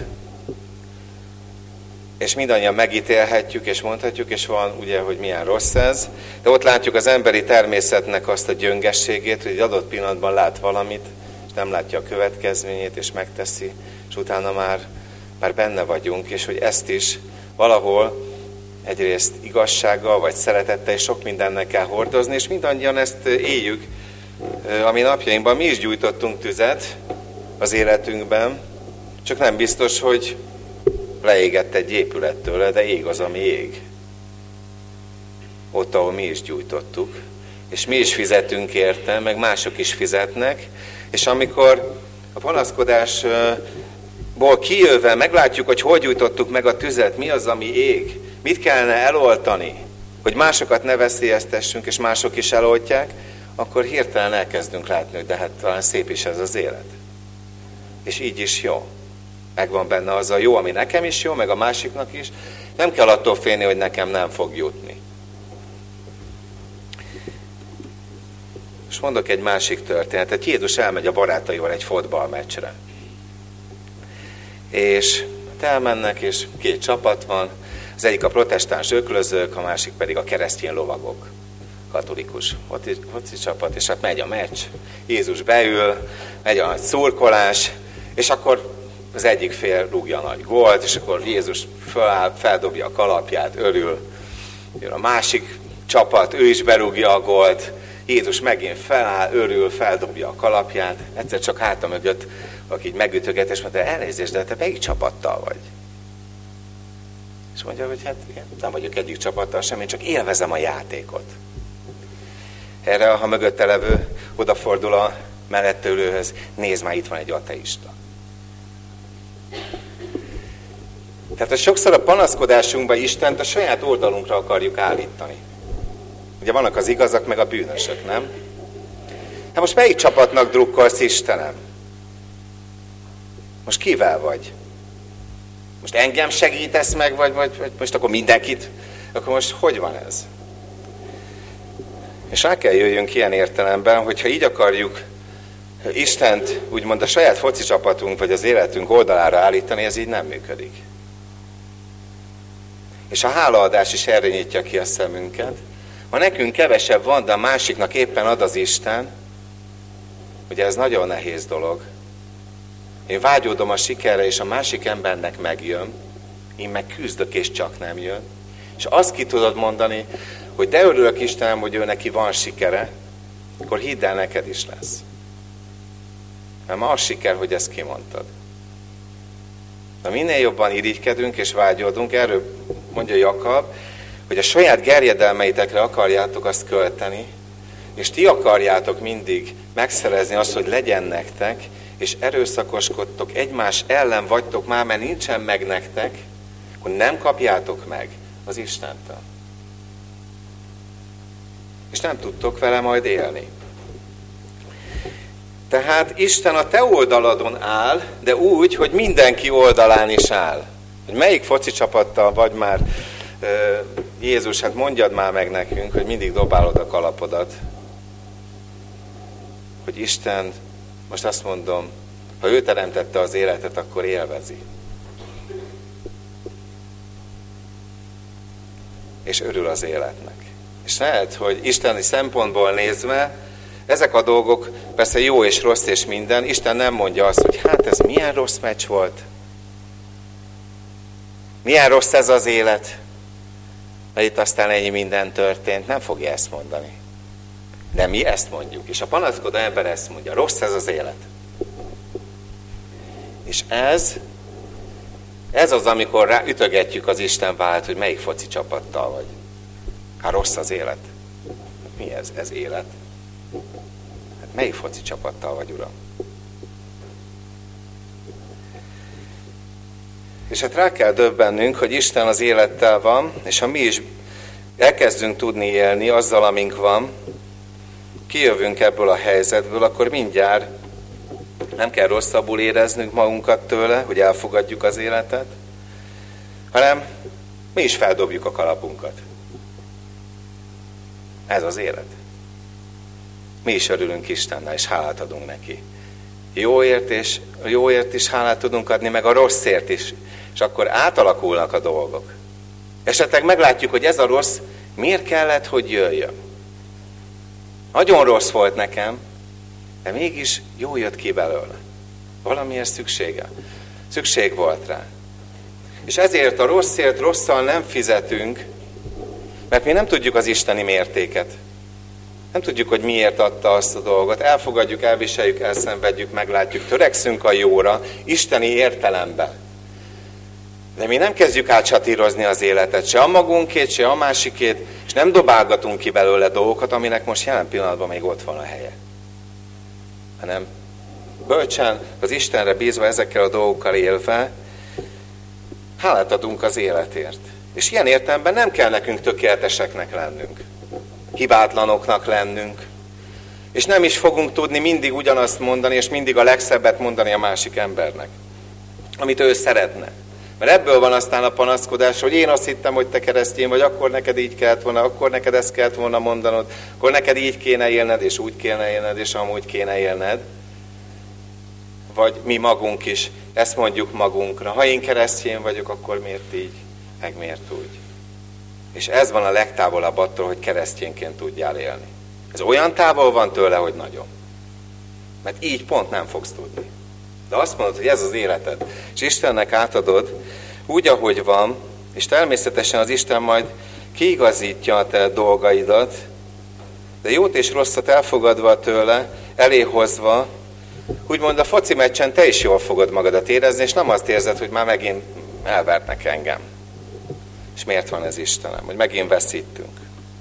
és mindannyian megítélhetjük, és mondhatjuk, és van ugye, hogy milyen rossz ez, de ott látjuk az emberi természetnek azt a gyöngességét, hogy egy adott pillanatban lát valamit, és nem látja a következményét, és megteszi, és utána már benne vagyunk, és hogy ezt is valahol egyrészt igazsággal, vagy szeretettel, és sok mindennek kell hordozni, és mindannyian ezt éljük. A mi napjainkban mi is gyújtottunk tüzet az életünkben, csak nem biztos, hogy leégett egy épület tőle, de ég az, ami ég. Ott, ahol mi is gyújtottuk, és mi is fizetünk érte, meg mások is fizetnek, és amikor a panaszkodásból kijövve meglátjuk, hogy hol gyújtottuk meg a tüzet, mi az, ami ég, mit kellene eloltani, hogy másokat ne veszélyeztessünk, és mások is eloltják, akkor hirtelen elkezdünk látni, hogy de hát talán szép is ez az élet. És így is jó. Megvan benne az a jó, ami nekem is jó, meg a másiknak is. Nem kell attól félni, hogy nekem nem fog jutni. És mondok egy másik történetet. Jézus elmegy a barátaival egy fotballmeccsre. És elmennek, és két csapat van. Az egyik a protestáns öklözők, a másik pedig a keresztény lovagok. Katolikus foci csapat, és hát megy a meccs. Jézus beül, megy a nagy szurkolás, és akkor az egyik fél rúgja a nagy gólt, és akkor Jézus föláll, feldobja a kalapját, örül. Jön a másik csapat, ő is berúgja a gólt. Jézus megint feláll, örül, feldobja a kalapját. Egyszer csak háta mögött, aki így megütöget, és mondta, elnézést, de te melyik csapattal vagy? És mondja, hogy hát én nem vagyok egyik csapattal sem, én csak élvezem a játékot. Erre a mögötte levő odafordul a mellette ülőhöz, nézd már, itt van egy ateista. Tehát hogy sokszor a panaszkodásunkban Istent a saját oldalunkra akarjuk állítani. Ugye vannak az igazak, meg a bűnösök, nem? Hát most melyik csapatnak drukkolsz, Istenem? Most kivel vagy? Most engem segítesz meg, vagy most akkor mindenkit? Akkor most hogy van ez? És rá kell jöjjünk ilyen értelemben, hogyha így akarjuk Istent úgymond a saját foci csapatunk, vagy az életünk oldalára állítani, ez így nem működik. És a hálaadás is erre nyitja ki a szemünket. Ha nekünk kevesebb van, de a másiknak éppen ad az Isten, ugye ez nagyon nehéz dolog. Én vágyódom a sikerre, és a másik embernek megjön, én meg küzdök, és csak nem jön. És azt ki tudod mondani, hogy de örülök Istenem, hogy ő neki van sikere, akkor hidd el, neked is lesz. Mert ma az siker, hogy ezt kimondtad. De minél jobban irigykedünk és vágyódunk, erről mondja Jakab, hogy a saját gerjedelmeitekre akarjátok azt költeni, és ti akarjátok mindig megszerezni azt, hogy legyen nektek, és erőszakoskodtok, egymás ellen vagytok már, mert nincsen meg nektek, akkor nem kapjátok meg az Istentől. És nem tudtok vele majd élni. Tehát Isten a te oldaladon áll, de úgy, hogy mindenki oldalán is áll. Hogy melyik foci csapattal vagy már, Jézus, hát mondjad már meg nekünk, hogy mindig dobálod a kalapodat. Hogy Isten, most azt mondom, ha ő teremtette az életet, akkor élvezi. És örül az életnek. És lehet, hogy isteni szempontból nézve, ezek a dolgok, persze jó és rossz és minden, Isten nem mondja azt, hogy hát ez milyen rossz meccs volt. Milyen rossz ez az élet. Mert itt aztán ennyi minden történt. Nem fogja ezt mondani. De mi ezt mondjuk. És a panaszkodó ember ezt mondja. Rossz ez az élet. És ez az, amikor rá ütögetjük az Isten vállát, hogy melyik foci csapattal vagy. Hát rossz az élet. Mi ez? Ez élet. Hát melyik foci csapattal vagy, Uram? És hát rá kell döbbennünk, hogy Isten az élettel van, és ha mi is elkezdünk tudni élni azzal, amink van, kijövünk ebből a helyzetből, akkor mindjárt nem kell rosszabbul éreznünk magunkat tőle, hogy elfogadjuk az életet, hanem mi is feldobjuk a kalapunkat. Ez az élet. Mi is örülünk Istennel, és hálát adunk neki. Jóért is hálát tudunk adni, meg a rosszért is. És akkor átalakulnak a dolgok. Esetleg meglátjuk, hogy ez a rossz miért kellett, hogy jöjjön. Nagyon rossz volt nekem, de mégis jó jött ki belőle. Valamiért szükség volt rá. És ezért a rosszért rosszal nem fizetünk, mert mi nem tudjuk az isteni mértéket. Nem tudjuk, hogy miért adta azt a dolgot. Elfogadjuk, elviseljük, elszenvedjük, meglátjuk, törekszünk a jóra, isteni értelemben. De mi nem kezdjük átsatírozni az életet, se a magunkét, se a másikét, és nem dobálgatunk ki belőle dolgokat, aminek most jelen pillanatban még ott van a helye. Hanem bölcsen, az Istenre bízva, ezekkel a dolgokkal élve, hálát adunk az életért. És ilyen értelemben nem kell nekünk tökéleteseknek lennünk. Hibátlanoknak lennünk. És nem is fogunk tudni mindig ugyanazt mondani, és mindig a legszebbet mondani a másik embernek. Amit ő szeretne. Mert ebből van aztán a panaszkodás, hogy én azt hittem, hogy te keresztény vagy, akkor neked így kellett volna, akkor neked ezt kellett volna mondanod, akkor neked így kéne élned, és úgy kéne élned, és amúgy kéne élned. Vagy mi magunk is ezt mondjuk magunkra. Ha én keresztény vagyok, akkor miért így, meg miért úgy. És ez van a legtávolabb attól, hogy keresztényként tudjál élni. Ez olyan távol van tőle, hogy nagyon. Mert így pont nem fogsz tudni. De azt mondod, hogy ez az életed, és Istennek átadod úgy, ahogy van, és természetesen az Isten majd kiigazítja a te dolgaidat, de jót és rosszat elfogadva tőle, eléhozva, úgymond a foci meccsen te is jól fogod magadat érezni, és nem azt érzed, hogy már megint elvernek engem. És miért van ez Istenem? Hogy megint veszítünk.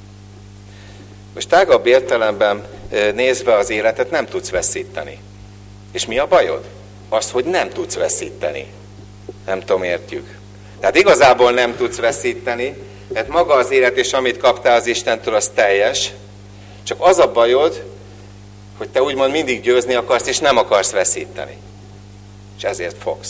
Most tágabb értelemben nézve az életet nem tudsz veszíteni. És mi a bajod? Az, hogy nem tudsz veszíteni. Nem tudom, értjük. Tehát igazából nem tudsz veszíteni, mert maga az élet és amit kaptál az Istentől, az teljes. Csak az a bajod, hogy te úgymond mindig győzni akarsz, és nem akarsz veszíteni. És ezért fogsz.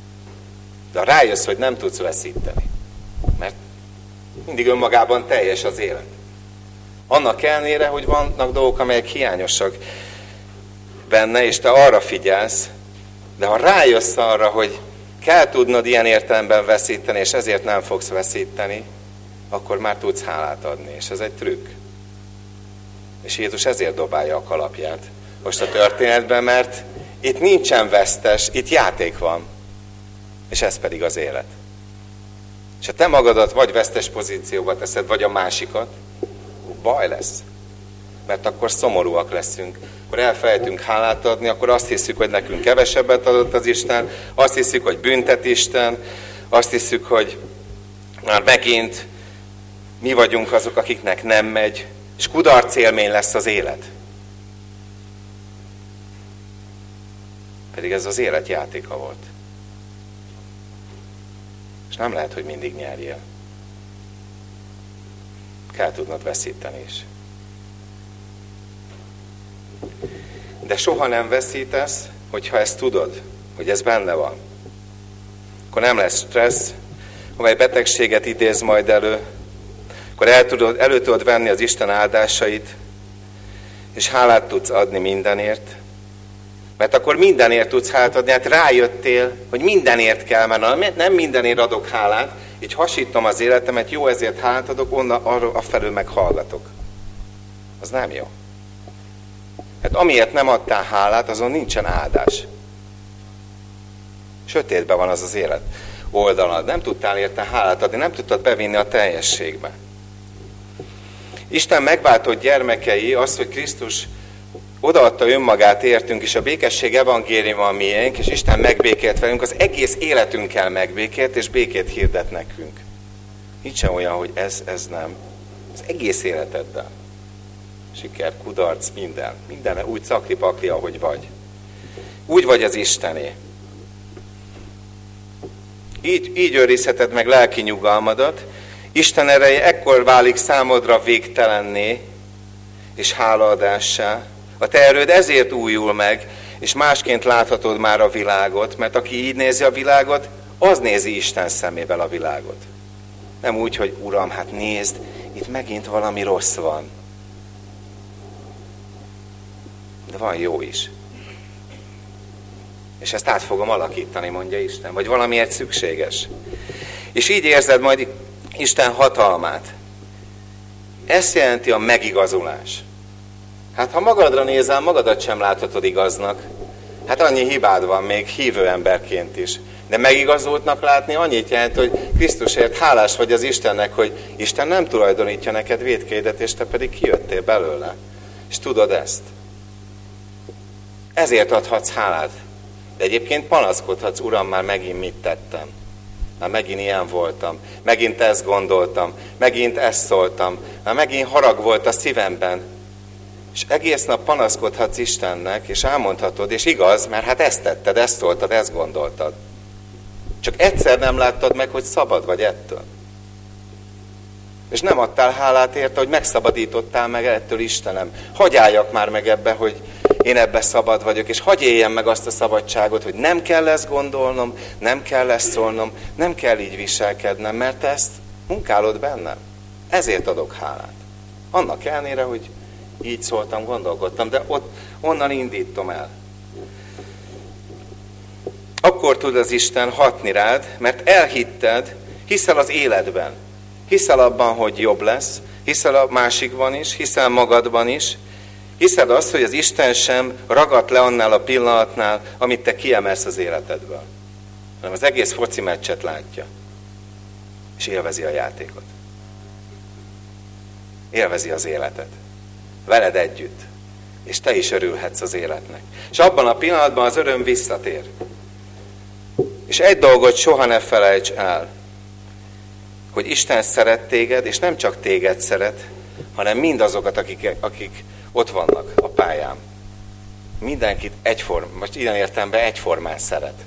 De rájössz, hogy nem tudsz veszíteni. Mert mindig önmagában teljes az élet. Annak ellenére, hogy vannak dolgok, amelyek hiányosak benne, és te arra figyelsz, de ha rájössz arra, hogy kell tudnod ilyen értelemben veszíteni, és ezért nem fogsz veszíteni, akkor már tudsz hálát adni, és ez egy trükk. És Jézus ezért dobálja a kalapját most a történetben, mert itt nincsen vesztes, itt játék van, és ez pedig az élet. És ha te magadat vagy vesztes pozícióba teszed, vagy a másikat, baj lesz. Mert akkor szomorúak leszünk, akkor elfelejtünk hálát adni, akkor azt hiszük, hogy nekünk kevesebbet adott az Isten, azt hiszük, hogy büntet Isten, azt hiszük, hogy már megint mi vagyunk azok, akiknek nem megy, és kudarc élmény lesz az élet. Pedig ez az élet játéka volt. És nem lehet, hogy mindig nyerjél. Kell tudnod veszíteni is. De soha nem veszítesz, hogyha ezt tudod, hogy ez benne van. Akkor nem lesz stressz, amely betegséget idéz majd elő, akkor elő tudod venni az Isten áldásait, és hálát tudsz adni mindenért, mert akkor mindenért tudsz hálát adni, hát rájöttél, hogy mindenért kell, mert nem mindenért adok hálát, így hasítom az életemet, jó, ezért hálát adok, onnan arról afelől meg hallgatok. Az nem jó. Hát amiért nem adtál hálát, azon nincsen áldás. Sötétben van az az élet oldalad. Nem tudtál érte hálát adni, nem tudtad bevinni a teljességbe. Isten megváltott gyermekei, az, hogy Krisztus odaadta önmagát értünk, és a békesség evangéliuma a miénk, és Isten megbékélt velünk, az egész életünkkel megbékélt, és békét hirdet nekünk. Nincsen olyan, hogy ez nem. Az egész életeddel. Siker, kudarc, minden úgy szakli-pakli, ahogy vagy. Úgy vagy az Istené. Így őrizheted meg lelki nyugalmadat. Isten ereje ekkor válik számodra végtelenné, és hálaadássá. A te erőd ezért újul meg, és másként láthatod már a világot, mert aki így nézi a világot, az nézi Isten szemével a világot. Nem úgy, hogy Uram, hát nézd, itt megint valami rossz van. De van jó is. És ezt át fogom alakítani, mondja Isten, vagy valamiért szükséges. És így érzed majd Isten hatalmát. Ez jelenti a megigazulás. Hát ha magadra nézel, magadat sem láthatod igaznak. Hát annyi hibád van még hívő emberként is. De megigazultnak látni annyit jelent, hogy Krisztusért hálás vagy az Istennek, hogy Isten nem tulajdonítja neked vétkédet, és te pedig kijöttél belőle. És tudod ezt. Ezért adhatsz hálát. De egyébként panaszkodhatsz, Uram, már megint mit tettem. Már megint ilyen voltam. Megint ezt gondoltam. Megint ezt szóltam. Már megint harag volt a szívemben. És egész nap panaszkodhatsz Istennek, és elmondhatod, és igaz, mert hát ezt tetted, ezt szóltad, ezt gondoltad. Csak egyszer nem láttad meg, hogy szabad vagy ettől. És nem adtál hálát érte, hogy megszabadítottál meg ettől, Istenem. Hagyj álljak már meg ebbe, hogy én ebbe szabad vagyok, és hagyj éljem meg azt a szabadságot, hogy nem kell ezt gondolnom, nem kell ezt szólnom, nem kell így viselkednem, mert te ezt munkálod bennem. Ezért adok hálát. Annak ellenére, hogy így szóltam, gondolkodtam, de onnan indítom el. Akkor tud az Isten hatni rád, mert elhitted, hiszel az életben. Hiszel abban, hogy jobb lesz, hiszel a másikban is, hiszel magadban is, hiszed azt, hogy az Isten sem ragadt le annál a pillanatnál, amit te kiemelsz az életedből. Hanem az egész foci meccset látja. És élvezi a játékot. Élvezi az életet. Veled együtt. És te is örülhetsz az életnek. És abban a pillanatban az öröm visszatér. És egy dolgot soha ne felejts el, hogy Isten szeret téged, és nem csak téged szeret, hanem mindazokat, akik ott vannak a pályán. Mindenkit most ilyen értelemben egyformán szeret.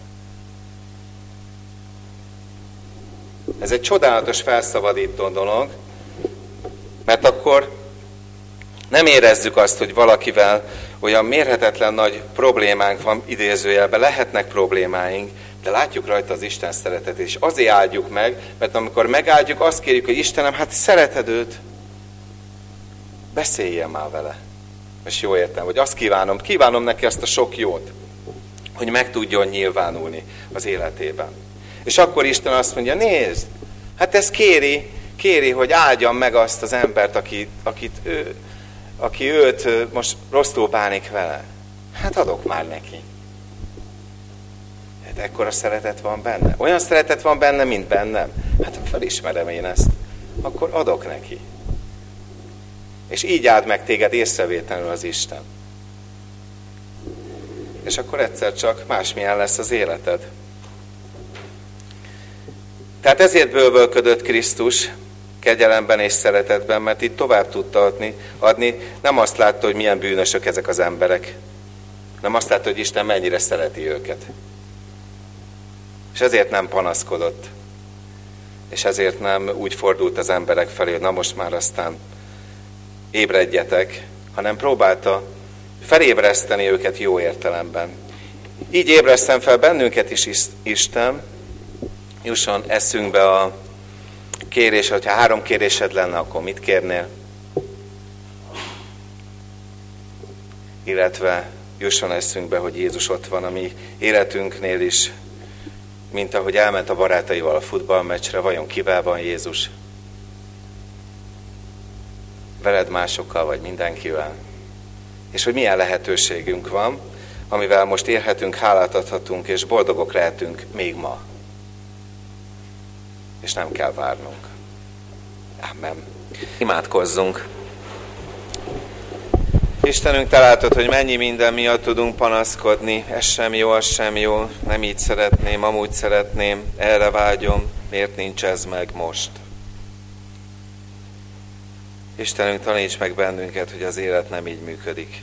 Ez egy csodálatos, felszabadító dolog, mert akkor nem érezzük azt, hogy valakivel olyan mérhetetlen nagy problémánk van, idézőjelben, lehetnek problémáink, de látjuk rajta az Isten szeretetét, és azért áldjuk meg, mert amikor megáldjuk, azt kérjük, hogy Istenem, hát szereted őt, beszéljél már vele. És jó értem, hogy azt kívánom neki azt a sok jót, hogy meg tudjon nyilvánulni az életében. És akkor Isten azt mondja, nézd, hát ez kéri, hogy áldjam meg azt az embert, aki őt most rosszul bánik vele. Hát adok már neki. Hát ekkora szeretet van benne. Olyan szeretet van benne, mint bennem. Hát ha felismerem én ezt, akkor adok neki. És így áld meg téged észrevétlenül az Isten. és akkor egyszer csak másmilyen lesz az életed. Tehát ezért bővölködött Krisztus kegyelemben és szeretetben, mert itt tovább tudta adni. Nem azt látta, hogy milyen bűnösök ezek az emberek, nem azt látta, hogy Isten mennyire szereti őket. És ezért nem panaszkodott. És ezért nem úgy fordult az emberek felé, hogy na most már aztán ébredjetek, hanem próbálta felébreszteni őket jó értelemben. Így ébresztem fel bennünket is Isten, jusson eszünkbe a kérés, hogyha 3 kérésed lenne, akkor mit kérnél? Illetve jusson eszünkbe, hogy Jézus ott van a mi életünknél is, mint ahogy elment a barátaival a futballmeccsre, vajon kivel van Jézus? Veled, másokkal, vagy mindenkivel? És hogy milyen lehetőségünk van, amivel most élhetünk, hálát adhatunk, és boldogok lehetünk még ma. És nem kell várnunk. Amen. Imádkozzunk. Istenünk, te látod, hogy mennyi minden miatt tudunk panaszkodni. Ez sem jó, az sem jó. Nem így szeretném, amúgy szeretném. Erre vágyom. Miért nincs ez meg most? Istenünk, taníts meg bennünket, hogy az élet nem így működik.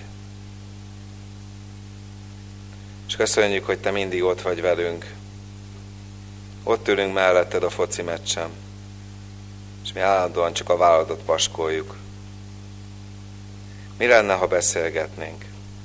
És köszönjük, hogy te mindig ott vagy velünk. Ott ülünk melletted a foci meccsen. És mi állandóan csak a válladat paskoljuk. Mi lenne, ha beszélgetnénk?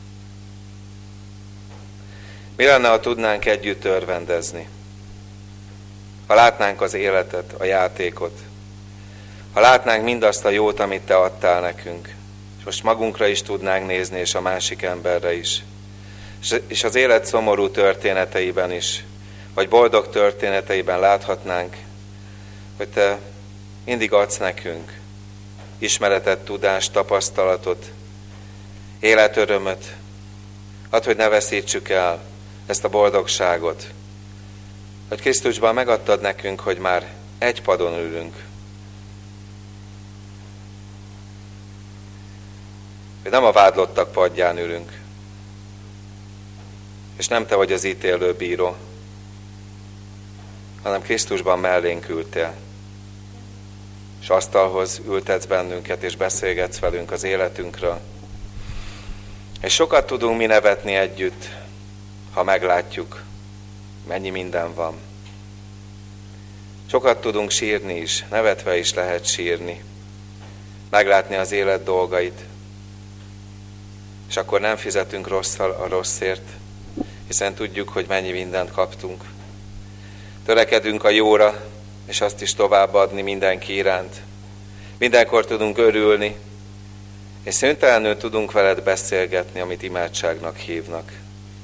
Mi lenne, ha tudnánk együtt örvendezni? Ha látnánk az életet, a játékot, ha látnánk mindazt a jót, amit te adtál nekünk, és most magunkra is tudnánk nézni, és a másik emberre is, és az élet szomorú történeteiben is, vagy boldog történeteiben láthatnánk, hogy te mindig adsz nekünk ismeretet, tudást, tapasztalatot, életörömöt. Add, hogy ne veszítsük el ezt a boldogságot. Hogy Krisztusban megadtad nekünk, hogy már egy padon ülünk. Hogy nem a vádlottak padján ülünk. És nem te vagy az ítélő bíró, hanem Krisztusban mellénk ültél. És asztalhoz ültetsz bennünket, és beszélgetsz velünk az életünkről. És sokat tudunk mi nevetni együtt, ha meglátjuk, mennyi minden van. Sokat tudunk sírni is, nevetve is lehet sírni. Meglátni az élet dolgait. És akkor nem fizetünk rosszal a rosszért, hiszen tudjuk, hogy mennyi mindent kaptunk. Törekedünk a jóra, és azt is továbbadni mindenki iránt. Mindenkor tudunk örülni, és szüntelenül tudunk veled beszélgetni, amit imádságnak hívnak.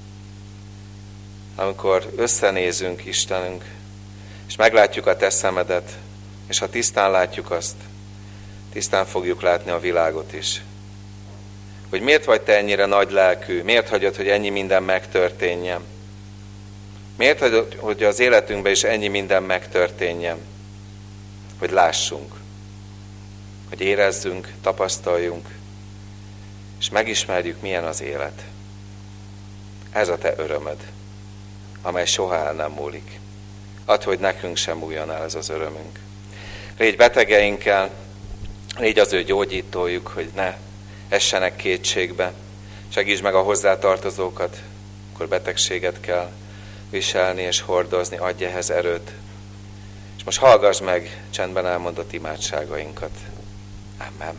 Amikor összenézünk, Istenünk, és meglátjuk a te szemedet, és ha tisztán látjuk azt, tisztán fogjuk látni a világot is. Hogy miért vagy te ennyire nagy lelkű, miért hagyod, hogy ennyi minden megtörténjen? Miért hagyod, hogy az életünkben is ennyi minden megtörténjen? Hogy lássunk, hogy érezzünk, tapasztaljunk, és megismerjük, milyen az élet. Ez a te örömöd, amely soha el nem múlik. Add, hogy nekünk sem múljon el ez az örömünk. Légy betegeinkkel, légy az ő gyógyítójuk, hogy ne essenek kétségbe. Segítsd meg a hozzátartozókat, akkor betegséget kell viselni és hordozni, adj ehhez erőt. És most hallgass meg csendben elmondott imádságainkat. Amen.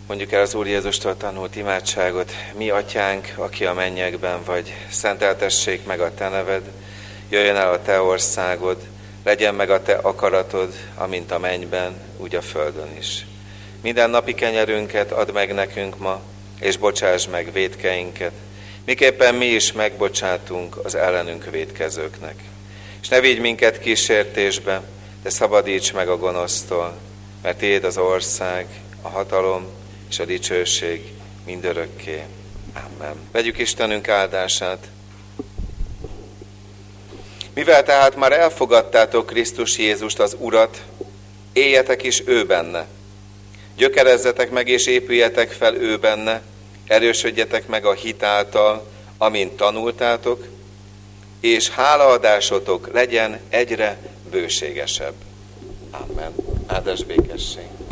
Mondjuk el az Úr Jézustól tanult imádságot. Mi atyánk, aki a mennyekben vagy, szenteltessék meg a te neved, jöjjön el a te országod, legyen meg a te akaratod, amint a mennyben, úgy a földön is. Minden napi kenyerünket add meg nekünk ma, és bocsáss meg vétkeinket, miképpen mi is megbocsátunk az ellenünk vétkezőknek. És ne vigy minket kísértésbe, de szabadíts meg a gonosztól, mert tiéd az ország, a hatalom és a dicsőség mindörökké. Amen. Vegyük Istenünk áldását. Mivel tehát már elfogadtátok Krisztus Jézust az Urat, éljetek is ő benne. Gyökerezzetek meg és épüljetek fel ő benne, erősödjetek meg a hit által, amint tanultátok, és hálaadásotok legyen egyre bőségesebb. Amen. Áldás békesség.